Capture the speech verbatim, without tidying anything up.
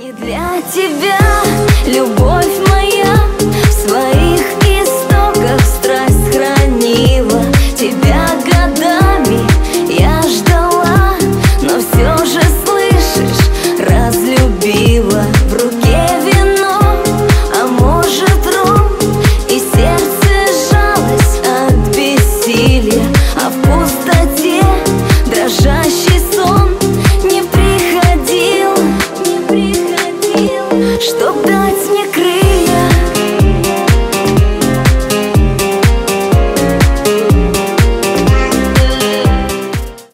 Не для тебя, любовь моя, в своих истоках страсть хранила. Тебя годами я ждала, но все же, слышишь, разлюбила. В руке вино, а может ром, и сердце сжалось от бессилия. А в пустоте дрожащий сон не приходил, не приходил, чтоб